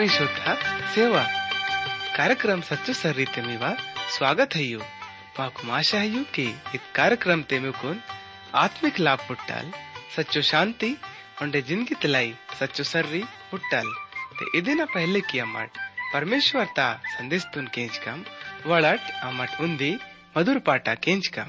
ಪರಿಶುದ್ಧ ಸೇವಾ कार्यक्रम सच्चो सर्रीते मीवा स्वागत है यू माकु आशा है यू कि इस कार्यक्रम ते मुकुन आत्मिक लाभ पुट्टाल सच्चो शांति उंडे जिंदगी तिलाई सच्चो सर्री पुट्टाल ते इदिना पहले किया मट परमेश्वर ता संदेश तुन केंच कम वड़ट अमट उंदी मधुर पाटा केंच कम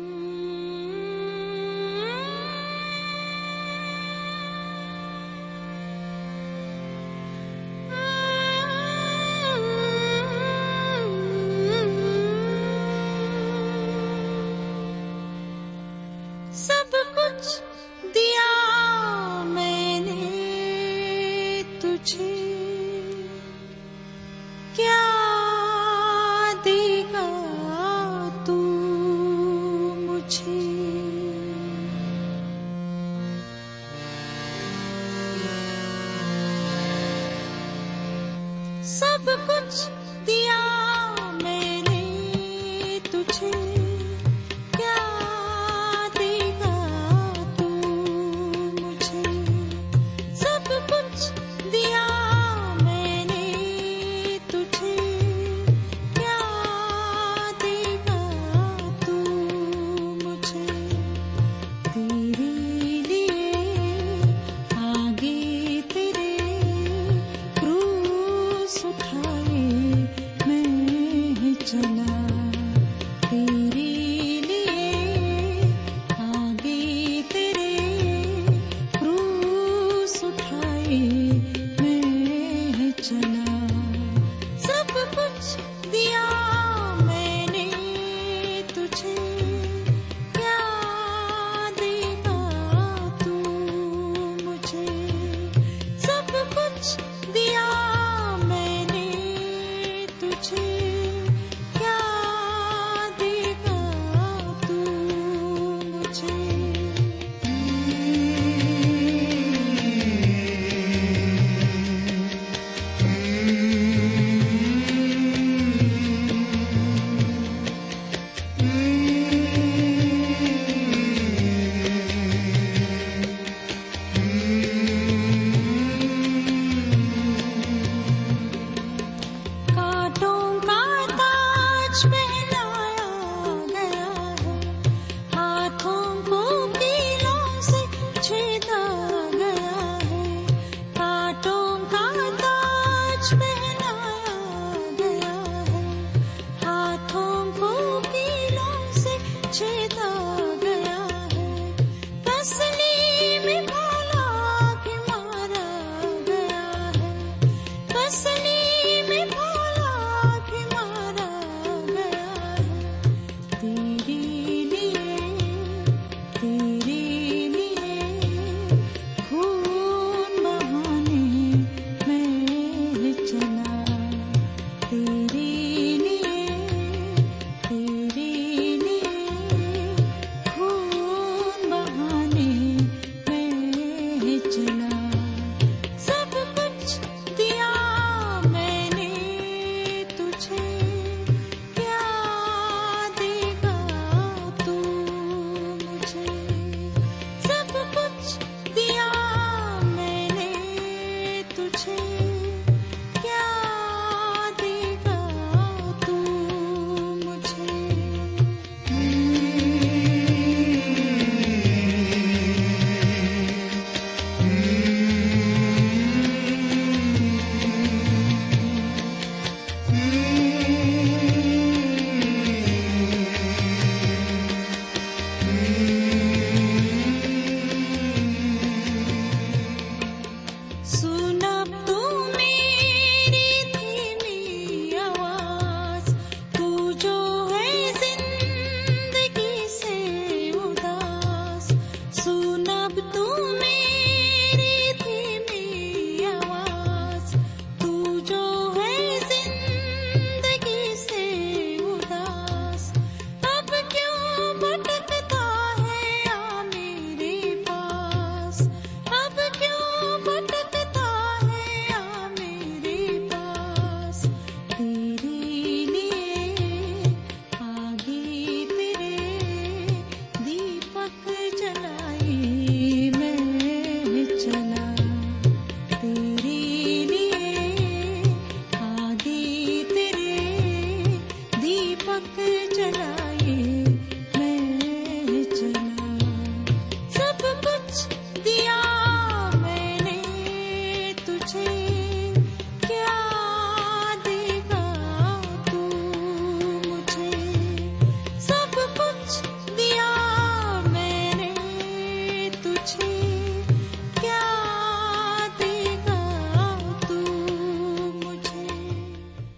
सब कुछ दिया मैंने तुझे, क्या देगा तू मुझे। सब कुछ दिया मैंने तुझे, क्या देगा तू मुझे। तेरे लिए आगे तेरे क्रूस उठाए मैं चला। तेरे लिए आगे तेरे क्रूस उठाए मैं चला। सब कुछ दिया मैंने तुझे, क्या देगा तू मुझे। सब कुछ दिया मैंने तुझे, क्या देगा तू मुझे। कांटों का ताज पहनाया गया है, हाथों को कीलों से छेदा गया है। कांटों का ताज पहनाया गया है, हाथों को कीलों से छेदा गया है। तस्लीम भला के मारा गया है, तस्लीम भला के मारा गया है।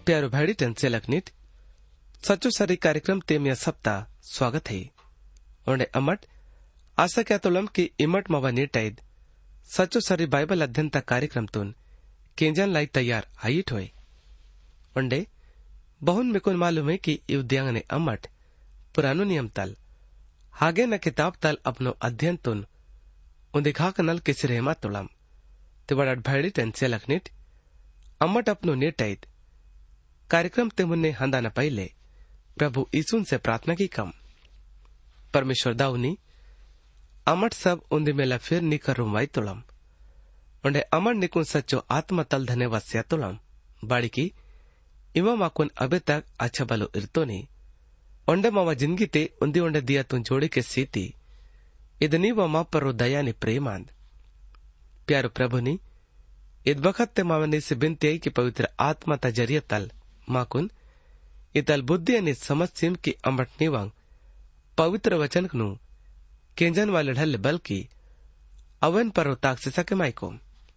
प्यारो भाई टेंसे लखनीट सचो सरी कार्यक्रम ते में सप्ताह स्वागत है ओंडे अमट आशा क्या तोलम की इमट मवा नीटाइद सचो सरी बाइबल अध्ययन ता कार्यक्रम तुन केंजन लाई तैयार आईट होए ओंडे बहुन में को मालूम है कि युद्यांग ने अमट पुरानो नियम तल हागे न किताब तल अपनो अध्ययन तुन उन्दे खाक नल किसरे मा तोलम ते बड़ा भाई टेंसे लखनीट अमट अपनो नीटाइद कार्यक्रम ते मुन्ने हंदा न पहले प्रभु यीशु से प्रार्थना की कम परमेश्वर दाऊनी अमट सब उन्दे मेला फिर निकर रुमाई तोलम उन्हें अमर निकुन सच्चो आत्मा तल धन्यवाद से तोलम बाड़ी की इमा माकुन अबे तक अच्छा बलो इरतो नहीं ओंडे मावा जिंदगी ते उन्दी ओंडे दिया तुन जोड़ी के सीती इदनी व मा पर दया नि प्रेमांद प्यारो प्रभु नी इद बखत ते मावनी से बिनती आई कि पवित्र आत्मा ता जरिया तल माकुन इतल बुद्धि अनि समझ सिम की अमटनी वांग पवित्र वचन नु केंजन वाले ढल बल्कि अवन पर ताक से सके माइको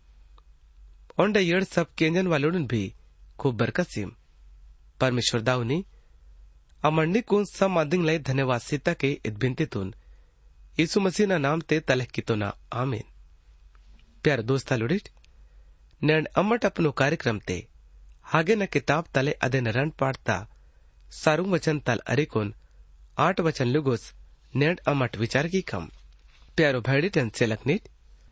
ओंडे यड़ सब केंजन वालों भी खूब बरकत सिम परमेश्वर दाऊनी अमरनी को सम आदिंग लाई धन्यवाद सीता के इत बिनती तुन यीशु मसीह ना नाम ते तलह की तो ना आमीन प्यार दोस्ता लुडिट नैंड अमट अपनो कार्यक्रम ते हागे न किताब तले अदे न रन पाड़ता सारू वचन तल अरिकुन 8 वचन लुगोस नेड अमट विचार की कम प्यारो भाई टेंसे लखनीट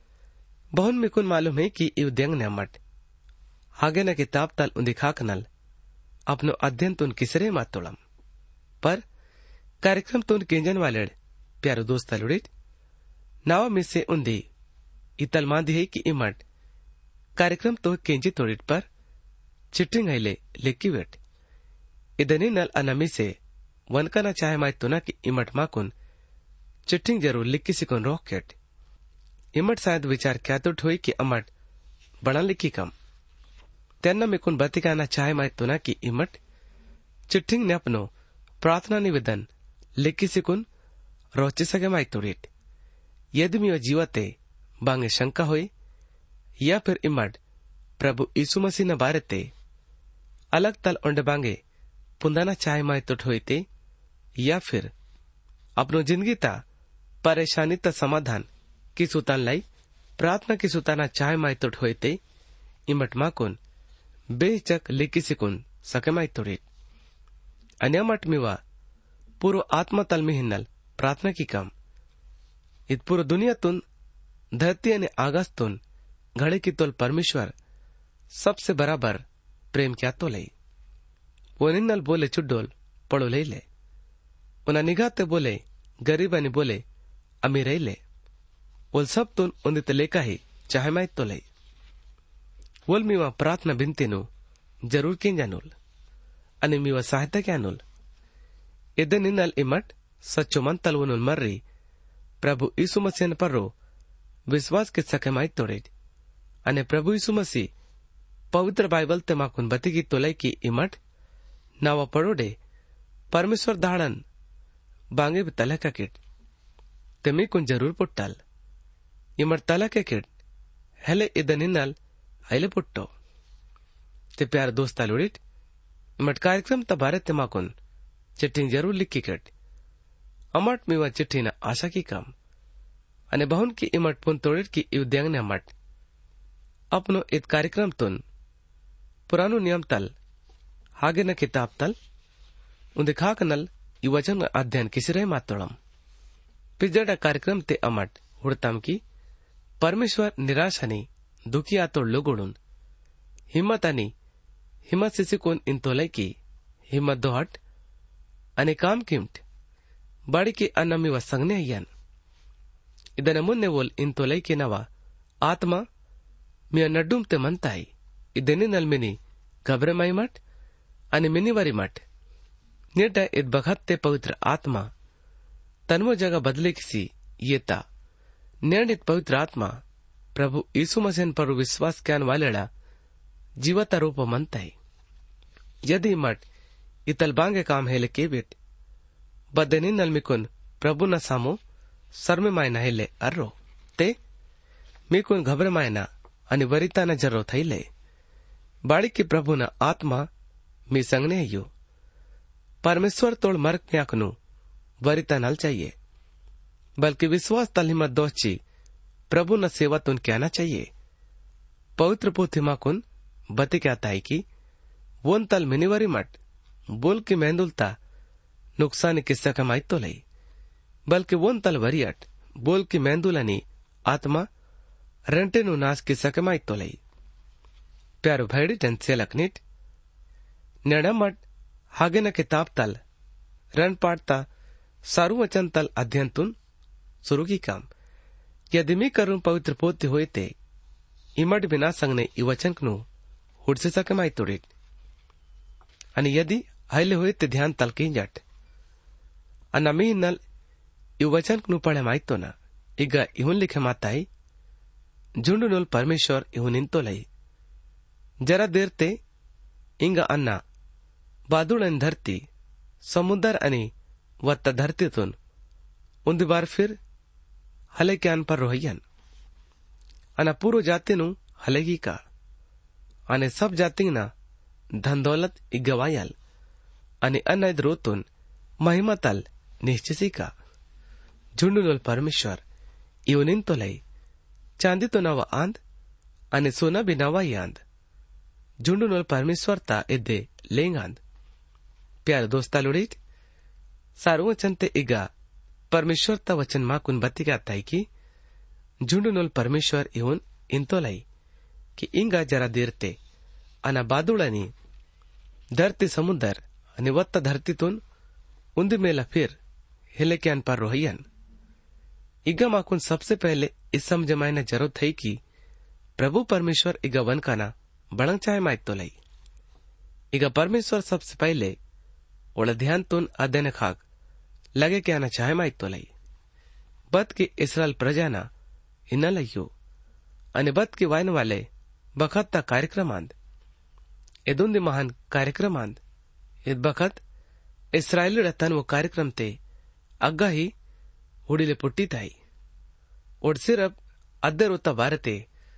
बहुन में कुन मालूम है कि युद्यांग ने अमट हागे न किताब तल उन्दिखा कनल अपनो अध्ययन तुन किसरे मात तोड़म पर कार्यक्रम तुन केंजन वाले प्यारो दोस्त लुड़ित नाव में से उन्दी इतल मांदी है कि इमट कार्यक्रम तो केंजी तोड़ित पर चिट्टिंग आइले लिखी वेट इदनी नल अनमी से वनका ना चाहे माय तुना कि इमट माकुन चिट्टिंग जरूर लिखी सिकुन रॉकेट इमट शायद विचार क्या तो ठोई कि अमट बड़ा लिखी कम तेन्ना में कुन बतिका ना चाहे माय तुना कि इमट चिट्टिंग ने अपनो प्रार्थना निवेदन लिखी सिकुन रोची सके माय तोड़ित यदि में जीवते बांगे शंका होई या फिर इमट प्रभु यीशु मसीह न बारे ते अलग तल ओंडे बांगे पुंदाना चाहे माय तो ठोईते या फिर अपनो जिंदगी ता परेशानी ता समाधान की सुतान लाई प्रार्थना की सुताना चाहे माय तो ठोईते इमट माकुन बेचक लिखी सिकुन सके माय तोड़ित अन्यमट मिवा पूरो आत्मा तल में हिन्नल प्रार्थना की कम इत पूरो दुनिया तुन धरती ने आगास तुन घड़े की तोल परमेश्वर सबसे बराबर प्रेम क्या तो लई वो निन्नल बोले चुड्डोल पड़ो ले ले उना निगाहते बोले गरीबानी बोले अमीर ले वो सब तुन उन्दित लेका ही चाहे माय तो लई वोल मीवा प्रार्थना बिनती नु जरूर किन जानुल अनि मीवा सहायता क्या नुल इदे निन्नल इमट सच्चो मन तल वनुल मर्री प्रभु यीशु मसीह पर रो विश्वास के सके माय तोड़े अने प्रभु यीशु मसीह पवित्र बाइबल ते माकुन बती की तोलाई की इमट नावा पड़ोडे परमेश्वर दाड़न बांगे भी तला का किट तेमी कुन जरूर पुट्टल इमट तला के किट हेले इदनिनल आइले पुट्टो ते प्यार दोस्ता लुड़िट इमट कार्यक्रम तबारे ते माकुन चिट्ठी जरूर लिखी किट अमट मीवा चिट्ठी न आशा की कम अने बहुन की इमट पुन तोड़िट की युद्यांग ने अमट अपनो इत कार्यक्रम तुन पुरानो नियम तल हागे न किताब तल उन्दे खाक नल युवचन अध्ययन किसी मातोड़म पिजड़ा कार्यक्रम ते अमट हुड़तम की परमेश्वर निराश हनी दुखी आतोड़ लोगोड़ुन हिम्मत अनि हिम्मत सिसिकुन इन तोलाई की हिम्मत दोहट अने काम किम्ट बाड़ी की अनमी व संगने अयन इदन मुन्ने बोल इन तोलाई की नवा आत्मा मिया नड्डुम ते मनताई इदनी नल मिनी घबरे माई मट अनि मिनी वरी मट नेटा इत बखत ते पवित्र आत्मा तन्वो जगह बदले किसी ये ता निर्णित पवित्र आत्मा प्रभु यीशु मसीह पर विश्वास क्यान वालेड़ा जीवता रूप मनताई यदि मट इतल बांगे काम हेले के बेट बदनी नल मिकुन प्रभु न सामो सर में मायना हेले अर्रो ते मिकुन घबरे मायना अनि वरिता न जर्रो थैले बाड़ी की प्रभु न आत्मा मी संगने अय्यो परमेश्वर तोड़ मर्क म्याकनु वरिता नल चाहिए, बल्कि विश्वास तल हिम्मत दोची प्रभु न सेवा तुन कहना चाहिए। पवित्र पोथिमा कुन बते क्या ताई की वोन तल मिनिवरी मट बोल की मेहंदुलता नुकसान किस्सा कमाई तो लई, बल्कि वोन तल वरियट बोल की मेहंदुलनी आत्मा रंटेनु नाश किस्सा कमाई तो लई। प्यारो भैडी जन से लकनिट नेडमट हागे न किताब तल रन पाटता सारू वचन तल अध्ययन तुन शुरू की काम यदि मी करूं पवित्र पोते हुए ते इमट बिना संगने इ वचन कनु हुडसे सकमाई तोड़े अनि यदि हाइले हुए ते ध्यान तल की जट अनमी नल इ वचन कनु पढ़े माई तो ना इगा इहुन लिखे माताई झुंडु नुल परमेश्वर इहुन इंतो लई जरा देर ते इंगा अन्ना बादुड़न धरती समुद्र अनि वत्ता धरती तुन उन्दी बार फिर हले क्यान पर रोहयन अना पूरो जाति नु हलेगी का अने सब जाति ना धन दौलत इगवायल अनि अनैद रोतुन महिमा तल निश्चिसी का झुंडुनुल परमेश्वर इवनिन तो लई चांदी तो नवा आंद अने सोना भी नवा आंद झुंडुनुल परमेश्वर ता इदे लेंगांद। प्यार दोस्ता लुड़ीट सारू वचन ते इगा परमेश्वर ता वचन माकुन बत्ती का ताई की झुंडुनुल परमेश्वर इवन इंतो लाई कि इंगा जरा देर ते अना बादुड़नी धरती समुद्र अनि वत्ता धरती तुन उन्दी मेला फिर हिले क्यान पर रोहयन इगा माकुन सबसे पहले इस समझ मायने जरूरत है कि प्रभु परमेश्वर इगा वन का ना बड़ंग चाहे माइक तो लाई इगा परमेश्वर सबसे पहले ओला ध्यान तुन अध्ययन खाक लगे क्या ना चाहे माइक तो लाई बद की इसराइल प्रजा ना इना लइयो अने बद की वाइन वाले बखत ता कार्यक्रम आंद एदुंदी महान कार्यक्रम आंद इद बखत इसराइली रतन वो कार्यक्रम ते अग्गा ही उड़ीले पुट्टी ताई और सिर्फ अद्दे रोता भारते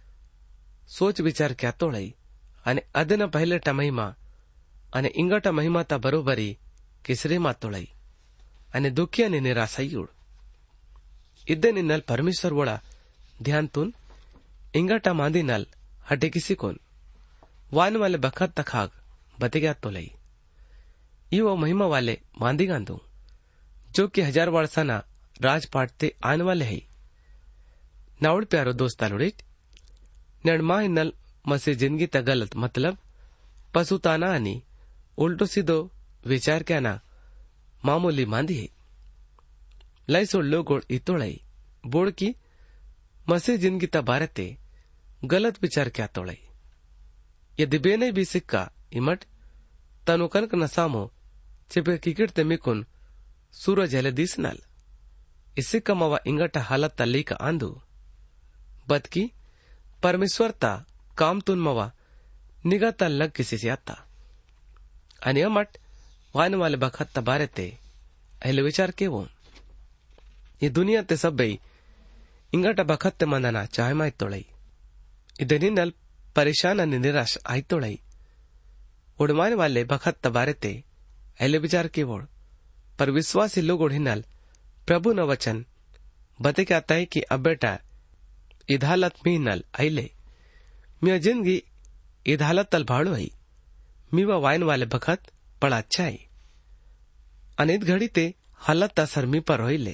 सोच विचार क्या तोड़ई अने अदना पहले टा महिमा अने इंगटा महिमा ता बरोबरी किसरे मा तोड़ई अने दुखिया ने निराशायुड़ इद्दे नल परमेश्वर वोड़ा ध्यान तुन इंगटा मांदी नल हटे किसी कोन वान वाले बखत तखाग बते गया तो लई वो महिमा वाले मांदी गांधू जो कि 1000 वर्षाना राजपाट ते आने वाले है। नावड़ प्यारो दोस्ता लुड़िट नड़मा नल मसे जिंदगी ता गलत मतलब पसुताना आनी उल्टो सीधो विचार क्या ना मामूली मांदी है लाई सोड़ लोगोड़ इतोड़ई बोड़ की मसे जिंदगी ता भारते गलत विचार क्या तोड़ई यदि बेने भी सिक्का इमट तनु कनक न सामो चिपे किकिट ते मिकुन सूरज हले दिस नल इसे कमावा इंगटा हालत तल्ली का आंधू बद की परमेश्वर ता काम तुन मवा निगा ता लग किसी से आता अनि अमट वान वाले बखत ता बारे ते अहले विचार के वो ये दुनिया ते सब बई इंगटा बखत ते मंदना चाहे माई तोड़ई इधनी नल परेशान अनि निराश आई तोड़ई उड़माने वाले बखत तबारे ते अहले विचार के वोड़ पर विश्वासी लोग उड़िनल प्रभु न वचन बते क्या आता है कि अब बेटा इधालत मी नल आइले मिया जिंदगी इधालत तल भाड़ो आई मीवा वाइन वाले बखत बड़ा अच्छा है अनित घड़ी ते हालत असर मी पर होइले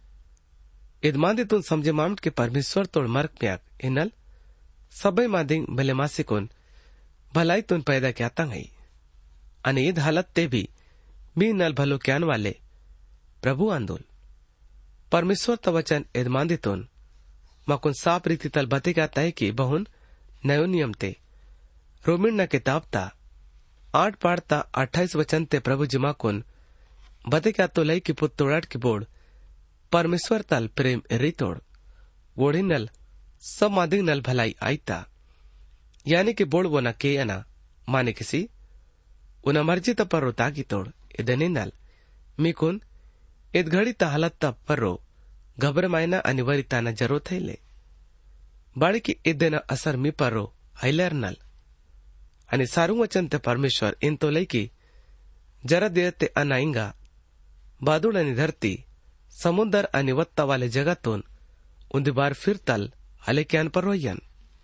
इदमांदे तुन समझे मामट के परमेश्वर तोड़ मर्क म्याक इनल सबे मादिंग भले मासिकोन भलाई तुन पैदा क्या तंगई अने ईद हालत ते भी मी नल भलो क्यान वाले प्रभु आंदोल परमेश्वर तवचन इदमांदे तुन मकुन साफ रीति तल बते क्या तय की बहुन नयो नियम ते रोमिन न किताब ता 8 पाड़ता 28 वचन ते प्रभु जिमा कुन बते क्या तो लई की पुत तोड़ाट की बोड़ परमेश्वर तल प्रेम री तोड़ गोड़ी नल सब मादिंग नल भलाई आईता यानी कि बोड़ वो न के अना माने किसी उन मर्जी त पर रोता की तोड़ इदनी नल मिकुन इद घड़ी ता हालत ता पर रो घबर मायना अनिवार्यता न जरूरत है ले बाड़ी की इदना असर मी पर रो हाइलर नल અને સારું વચન તે પરમેશ્વર ઇન તો લઈકી જરા દેર તે અનાઈંगा बादूड आणि धरती समुंदर आणि वत्तावाले जगातून उंदीबार फिरताल आले क्यान पर रोयन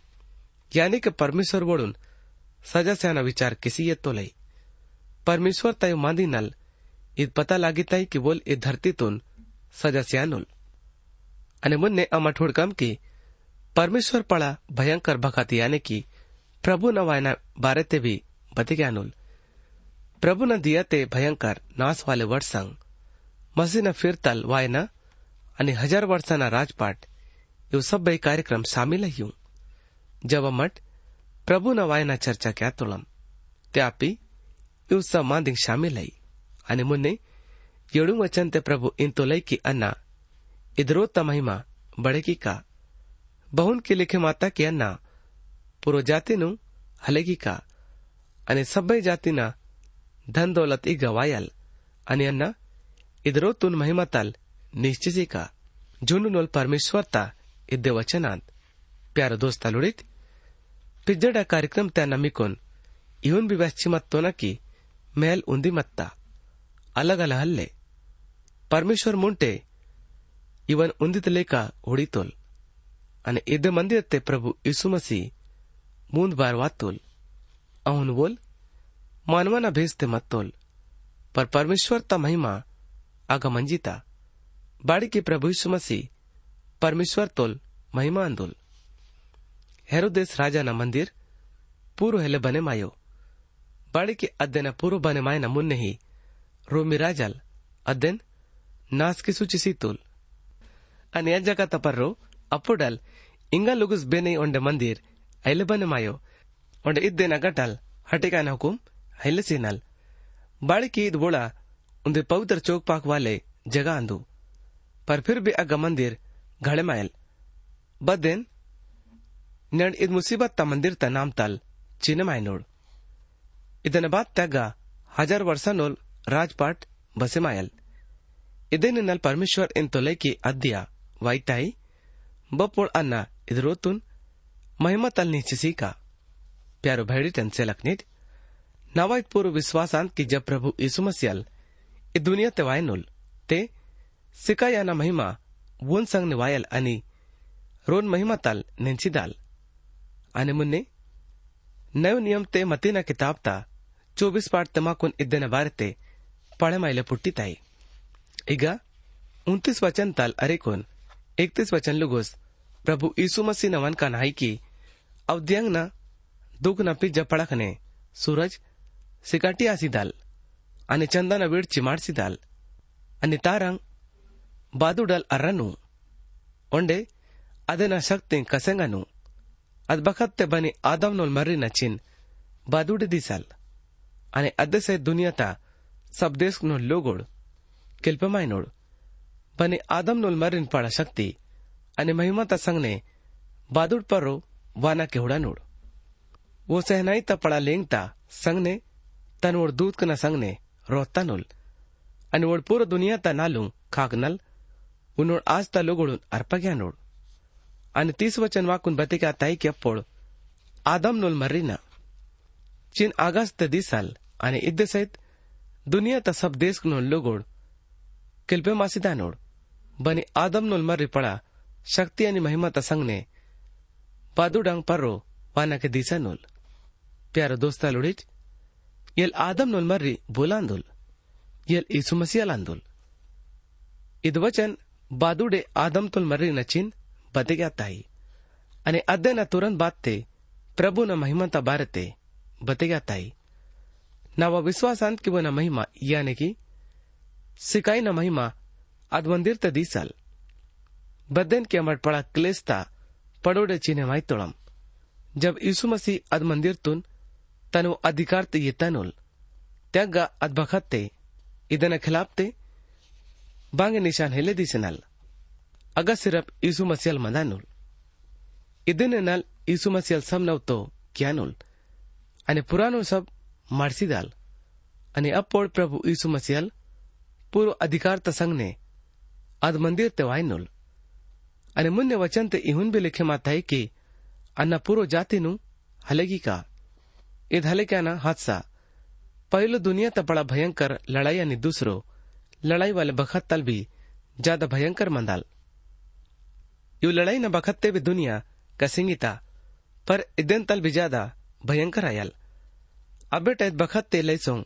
यानी के परमेश्वर बोलून सजास्याना विचार किसी येतो लई परमेश्वर ताई मांदी नल इत पता लागिताई की बोल इ धरतीतून सजास्यानुल आणि मुन्ने अमा ठोडकम की परमेश्वर पड़ा भयंकर भखाती यानी की प्रभु न वायना बारे ते भी बतिग्यानुल प्रभु न दिया ते भयंकर नास वाले वर्षंग मसीना फिरताल वायना आणि 1000 वर्षाना राजपाट इव सब बई कार्यक्रम शामिल हयूं जब मठ प्रभु न वायना चर्चा क्या तुलम त्यापी इव सब मांदिंग शामिल है आणि मुन्ने येडू वचन ते प्रभु इन तो लई की अन्ना इधरो त महिमा बढ़ेगी का बहुन की लिखे माता की अन्ना पुरो जातिनु हलेगी का आणि सब्बई जातिना धन दौलत ई गवायल आणि अन्ना इधरो तुन महिमाताल निश्चिजी का जुनूनोल परमेश्वरता इद्दे वचनांत प्यारो दोस्ता लुड़ित पिज्जडा कार्यक्रम त्या नमिकोन इहुन भी वैश्चिमत्तो न की मेल उंदी मत्ता अलग अलग हल्ले परमेश्वर मुंटे इवन उंदित लेका उड़ीतोल आणि इद्दे मंदिर ते प्रभु यीशु मसीह मूंद बार वातोल अहुन बोल मानवाना भेजते मत्तोल पर परमेश्वर ता महिमा आगा मंजिता बाड़ी की प्रभु यीशु मसीह परमेश्वर तोल महिमा अंदोल हेरोदेस राजा न मंदिर पूर्व हेले बने मायो बाड़ी की अध्ययन पूर्व बने माय न मुन्ने ही रोमी राजल अध्ययन नास की सूची सीतोल अन्य जगह तपर्रो अपुडल इंगा लुगुस बेने ओंडे मंदिर हेले बने मायो ओंडे इद्देना गटल हटेका न हुकुम हेले सीनल बाड़ी की ईद बोला उन्दे पवित्र चौक पाक वाले जगह आंदू पर फिर भी अग मंदिर घड़े मायल बदेन नड इद मुसीबत ता मंदिर ता नाम तल चिन्ह मायनोड इदन बात त्याग 1000 वर्षानोल राजपाट बसे मायल इदेन नल परमेश्वर इन तोले की अद्या वाइटाई बपोड़ अन्ना इधरोतुन महिमा तल नीचिसी का प्यारो भैडी टन से लखनीट नवाइत पूर्व विश्वासांत की जब प्रभु यीशु मसीह इ दुनिया ते वायनुल ते सिकायाना महिमा वोन संग निवायल आणि रोन महिमा ताल नेंचिदाल आणि मुन्ने नव नियम ते मतीना किताब ता 24 पाठ तमाकुन इद्देन बारे ते पढ़े माइले पुट्टी ताई इगा 29 वचन ताल अरेकोन 31 वचन लुगोस प्रभु यीशु मसीह नवन का नाई की अवद्यंग न दुख न पिज्जा पड़कने सूरज सिकाटी आसीदाल आणि चंदन वीड चिमाडसिदाल आणि तारंग बादुडल अर्रनु ओंडे अदेना शक्ति कसेंगनु अद बखत ते बनी आदम नोल मर्री नचिन बादुडे दिसाल आणि अद्दे से दुनियाता सब देश नो लोगोड किल्पमाय नोड बनी आदम नोल मर्रीन पड़ा शक्ति आणि महिमाता संगने बादुड पर्रो वाना केहुडा नोड वो सहनाई ता पड़ा लेंगता संगने तनोड दूध कना संगने रोता नोल आणि वोड पूरा दुनिया ता नालू खागनल उनोड आज ता लोगोडून अर्पग्या नोड आणि 30 वचन वाकून बतिका ताई की अप्पोड आदम नोल मर्रीना चिन आगास ते दिसाल आणि इद्दे सहित दुनिया ता सब देश नोल लोगोड किल्पे मासिदा नोड बनी आदम नोल मर्री पड़ा शक्ति आणि महिमा ता संगने बादुडंग पर्रो वाना के दिसा नोल प्यारो दोस्ता लुड़िच यल आदम नोल मर्री बोलांदुल यल यीशु मसीह लांदुल इद वचन बादुडे आदम तोल मर्री नचिन बतिग्या ताई आणि अद्देना तुरंत बात ते प्रभु न महिमता बारते बतिग्या ताई नावा विश्वासांत की वना महिमा यानी की सिकाई न महिमा अद मंदिर ते दीसाल बदेन के अमर पड़ा क्लेस्ता पड़ोडे चिन्ह माई तोड़म जब यीशु मसीह अद मंदिर तुन तनु अधिकार ते ये तनुल त्यागा अद बखते इदन खिलाफ ते बांगे निशान हेले दिसनल अगर सिर्फ यीशु मसीह मदानुल इदन नल यीशु मसीह सब नव तो क्या नुल आणि पुरानो सब मार्सीदाल आणि अपोड प्रभु यीशु मसीह पूर्व अधिकार त संगने अद मंदिर ते वायनुल आणि मुन्ने वचन ते इहुन भी लिखे माता है कि अन्ना पूरो जाति नु हलेगी का ईद हले क्या ना हादसा पहलो दुनिया त बड़ा भयंकर लड़ाई यानी दूसरो लड़ाई वाले बखत तल भी ज्यादा भयंकर मंदाल। यू लड़ाई न बखत्ते भी दुनिया कसिंगिता पर इदन तल भी ज्यादा भयंकर आयल। अबे टैत बखत्ते लैसों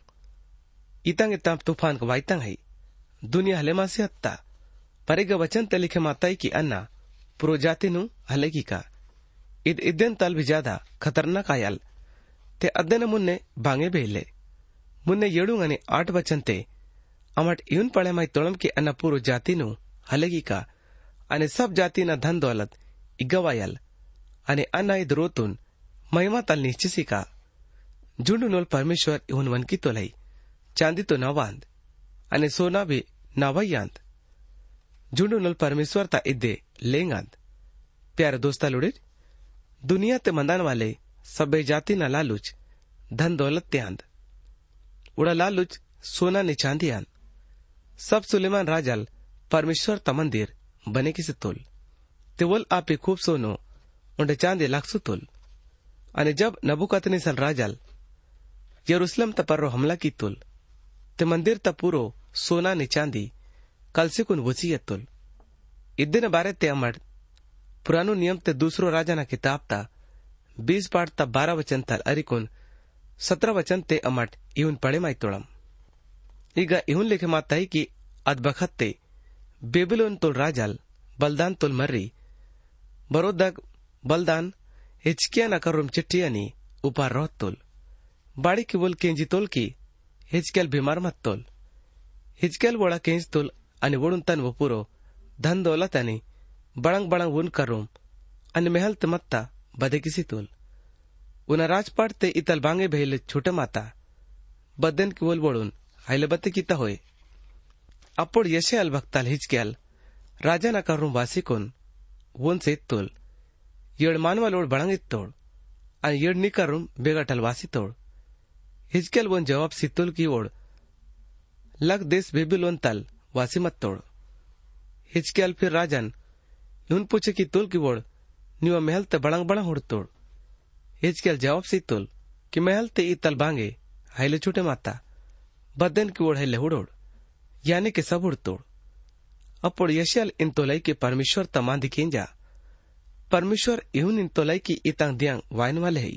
इतंग इतम तूफान को वाइतंग है दुनिया हले मां से हत्ता परेग वचन ते लिखे माताई की अन्ना पुरो जाति नु हलेगी का इद इदन तल भी ज्यादा खतरनाक आयल ते अदन मुन्ने बांगे बेले मुन्ने येडूंगने 8 वचन ते अमट यून पड़े माई तोड़म की अन्ना पुरो जाति नु हलेगी का अने सब जाति ना धन दौलत इगवायल अने अन्ना इद रोतुन महिमा तल निश्चिसी का झुंडू नोल परमेश्वर इवन वन की तोलाई चांदी तो नवांद अने सोना भी नावयांत झुंडू नोल परमेश्वर ता इद्दे लेंगांद। प्यारे दोस्ता लुड़े दुनिया ते मंदान वाले सबे जाति ना लालूच धन दौलत ते आंद उड़ा लालूच सोना ने चांदी आंद सब सुलेमान राजल परमेश्वर ता मंदिर बने किसे तोल तेवल आपे खूब सोनो उंडे चांदी लाखसु तोल अने जब नबुकदनेस्सर राजल यरूशलेम त पर्रो हमला की तुल ते मंदिर त पूरो सोना ने चांदी कल से कुन वसीयत तुल इद्दे बारे ते अमर पुरानो नियम ते दूसरो राजा ना किताब ता 20 पाठ ता 12 वचन तल अरिकुन 17 वचन ते अमट इहुन पड़े माई तोड़म ಈಗ इहुन लिखे माताई की अद बखत्ते बेबीलोन तुल राजल बलदान तुल मर्री बरोदग बलदान हिचकिया न करुम चिट्ठियानी ऊपर रोत तुल बाड़ी की बोल केंजी तोल की हिचकेल बीमार मत तोल हिचकेल वोड़ा केंज तोल अनि वोड़ुन तन वो पूरो धन दौलत अनि बड़ंग बड़ंग वन करूम अनि महल ते मत्ता बदे किसी तोल उना राजपाट ते इतल बांगे भेले छोटे माता बदन की बोल वोड़ुन हाइले बत्ते कीता होए अपोड़ यशे अल भक्ताल हिचकेल राजा न करूम वासी कोन वोन से तोल येड़ मानवा लोड़ बड़ंग तोड़ अनि येड़ नी करूम बेगटल वासी तोड़ हिचकेल वन जवाब सितुल की ओर लग देश बेबीलोन तल वासी मत तोड़ हिचकेल फिर राजन यून पूछे की तुल की ओर न्यू महल ते बड़ंग बड़ंग उड़ तोड़ हिचकेल जवाब सितुल कि महल ते ई तल बांगे हाइले छूटे माता बदन की ओर हाइले उड़ यानी के सब उड़ तोड़ अपोड़ यशल इन तोलाई के परमेश्वर तमांदी केंजा परमेश्वर यून इन तोलाई की इतंग दियांग वाइन वाले है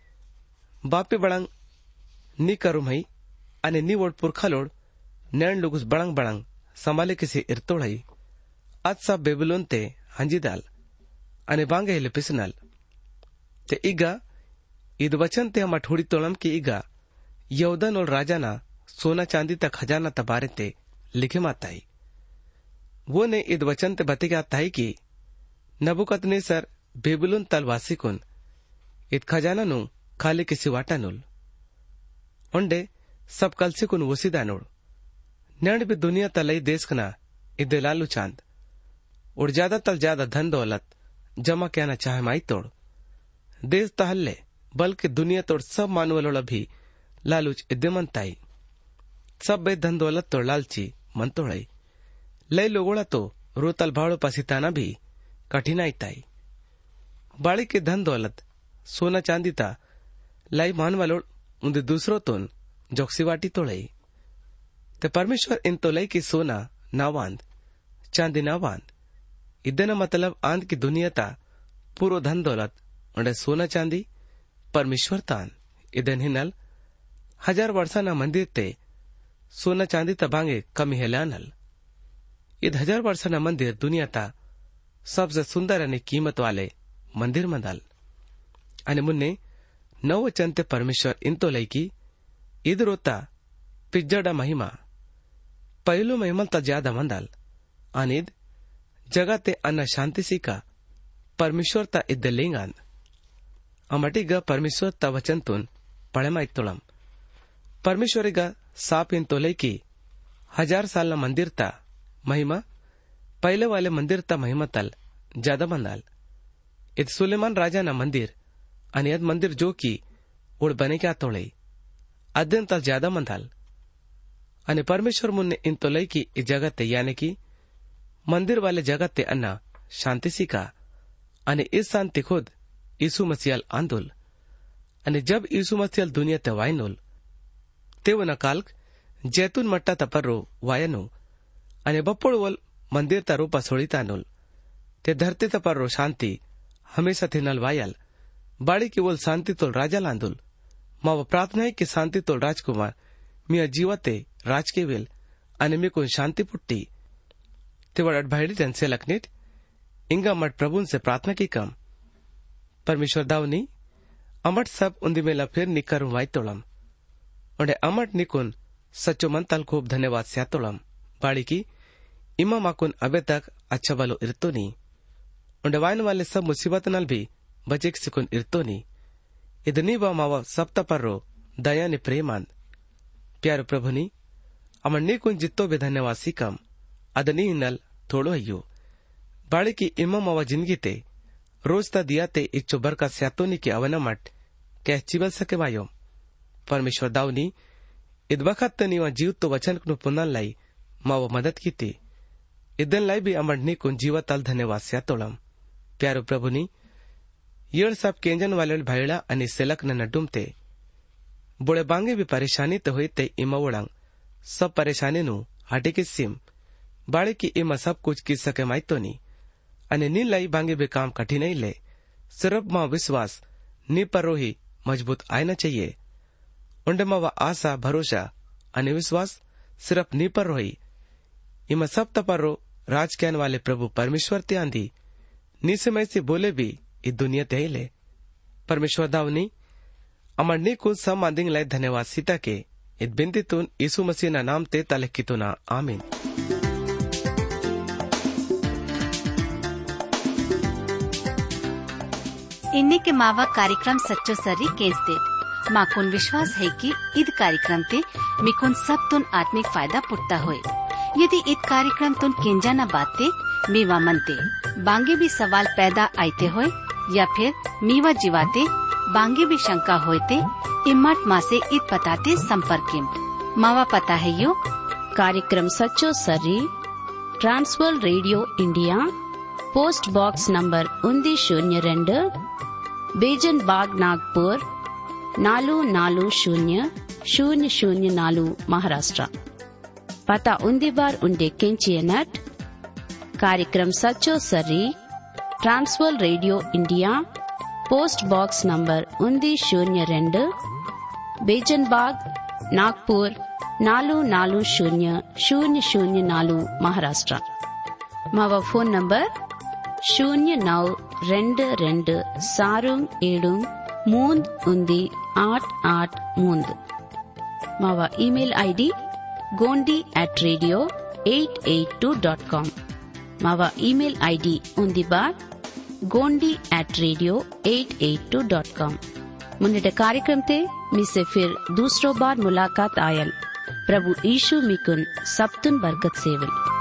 बापे बड़ंग नी करुम हई अने नी वोड पुरखालोड नैन लुगुस बड़ंग बड़ंग संभाले किसी इरतोड़ हई आज सब बेबीलोन ते हंजीदाल अने बांगे हिले पिसनल ते इगा इद वचन ते हम ठोड़ी तोड़म की इगा यहूदन और राजा ना सोना चांदी तक खजाना तबारे ते लिखे माताई वो ने इद वचन ते बते क्या ताई की नबुकदनेस्सर बेबीलोन तलवासी कुन इत खजाना नु खाली किसी वाटा नुल उंडे सब कल से कुन वसीदा नोड़ नैंड भी दुनिया तलई देश कना इदे लालू चांद और ज्यादा तल ज्यादा धन दौलत जमा क्या ना चाहे माई तोड़ देश तहल्ले बल्कि दुनिया तोड़ सब मानवलोड़ा भी लालूच इदे मनताई सब बे धन दौलत तोड़ लालची मन तोड़ाई लई लोगोड़ा तो रोतल भाड़ो पसीताना भी कठिनाई ताई बाड़ी के धन दौलत सोना चांदी ता लाई मानवलोड़ उन्दे दूसरो तोन जोक्सीवाटी तोड़ई ते परमेश्वर इन तोलई की सोना नावांद चांदी नावांद इदना मतलब आंद की दुनिया ता पूरो धन दौलत उंडे सोना चांदी परमेश्वर तान इदन हिनल 1000 वर्षा ना मंदिर ते सोना चांदी तबांगे कमी हेलानल इद 1000 वर्षा ना मंदिर दुनिया ता सबसे सुंदर अने कीमत वाले मंदिर मंदाल अने मुन्ने नव चंते परमेश्वर इंतो लईकी इदरोता पिज्जड़ा महिमा पहलो महिमल ता ज्यादा मंदाल अनिद जगते अन्न शांति सीका परमेश्वर ता इद्दे लेंगान अमटिगा परमेश्वर ता वचन तुन पढ़े मा इत्तोलम परमेश्वरिगा साप इंतो लईकी 1000 साल ना मंदिर ता महिमा पहले वाले मंदिर ता महिमा तल ज्यादा मंदाल इत सुलेमान राजा ना मंदिर अनियत मंदिर जो की उड़ बने क्या तोड़े अध्ययन तल ज्यादा मंदाल अने परमेश्वर मुन्ने इन तोलई की इस जगत यानी की मंदिर वाले जगत ते अन्ना शांति सीखा अने इस शांति खुद यीशु मसीह आंदोल અને જબ ઈસુ મસીહ દુનિયા તે વાયનોલ તેઓના કાલ્ક જૈતુન મટ્ટા તપર્રો વાયનો અને બપોળવલ મંદિર તારો પસોળીતાનોલ તે ધરતી તપર્રો શાંતિ હંમેશાથી નલ વાયલ બાળી કેવલ શાંતિ તોલ રાજા લાંદુલ માવ પ્રાર્થના કે શાંતિ તોલ રાજકુમાર મિયા જીવતે રાજ કેવેલ અને मी कोण शांति पुट्टी तेवड़ अडभाइडी जन से लखनीट इंगा मठ प्रभु से प्रार्थना की कम परमेश्वर दावनी अमट सब उन्दी मेला फिर निकरू वाई तोड़म उन्हें अमट निकुन सच्चो मन तल खूब धन्यवाद स्या तोड़म बाड़ी की इमा माकुन अबे तक अच्छा वालो इरतो नी उन्हें वाइन वाले सब मुसीबत नल भी बचे सिकुन इरतो नी इदनी बा मावा सब तपरो दया नि प्रेमान प्यारो प्रभु नी अमर नीकुन जितो भी धन्यवाद सीकम अदनी नल थोड़ो अयो बाड़ी की इमा मावा जिंदगी ते रोज ता दिया ते इच्छो बरका स्यातोनी के अवना मट कह चिबल सके वायो परमेश्वर दावनी इद वक्त तनीवा जीव तो वचन को पुनः लाई मावा मदद की थी इदन लाई भी अमर नीकुन जीवताल धन्यवाद स्यातोड़म प्यारो प्रभु नी येड़ सब केंजन वाले भाईड़ा अनि सेलक न नडुमते बुढ़े बांगे भी परेशानी तो हुई ते इमा उड़ंग सब परेशानी नु हटे के सिम बाड़े की इमा सब कुछ की सके माइतो नी अने नी लाई बांगे भी काम कठिन नहीं ले सिर्फ माँ विश्वास नी पर ही मजबूत आना चाहिए उंडे मावा आशा भरोसा अने विश्वास सिर्फ नी पर रोही इमा सब तपरो राज कहने वाले प्रभु परमेश्वर ते आंधी नी समय से बोले भी इस दुनिया ते ही ले परमेश्वर दावनी अमर नी को सब आंधिंग लाई धन्यवाद सीता के इत बिंदी तुन यीशु मसीह ना नाम ते तलक्की तो ना आमीन। इन्ने के मावा कार्यक्रम सच्चो सरी केस दे माकुन विश्वास है कि ईद कार्यक्रम ते मिकुन सब तुन आत्मिक फायदा पुटता होए यदि ईद कार्यक्रम तुन केंजा न बाते मीवा मनते बांगे भी सवाल पैदा आते होए या फिर मीवा जीवाते बांगे भी शंका होते इम्मत माँ से ईद पताते संपर्क मावा पता है यो कार्यक्रम सच्चो सर्री Trans World Radio India post box number 102 Bezon Bagh Nagpur 440004 Maharashtra पता उन्दी बार उन्डे केंचिए नट कार्यक्रम सच्चो सर्री Trans World Radio India post box number 102 Bezon Bagh Nagpur 440004 Maharashtra मावा फोन नंबर 0926373883 मावा ईमेल आईडी gondi@radio882.com मावा ईमेल आईडी उन्दी बार gondi@radio882.com मुन्ने कार्यक्रम ते मी से फिर दूसरो बार मुलाकात आयल प्रभु यीशु मिकुन सबतुन बरकत सेवल।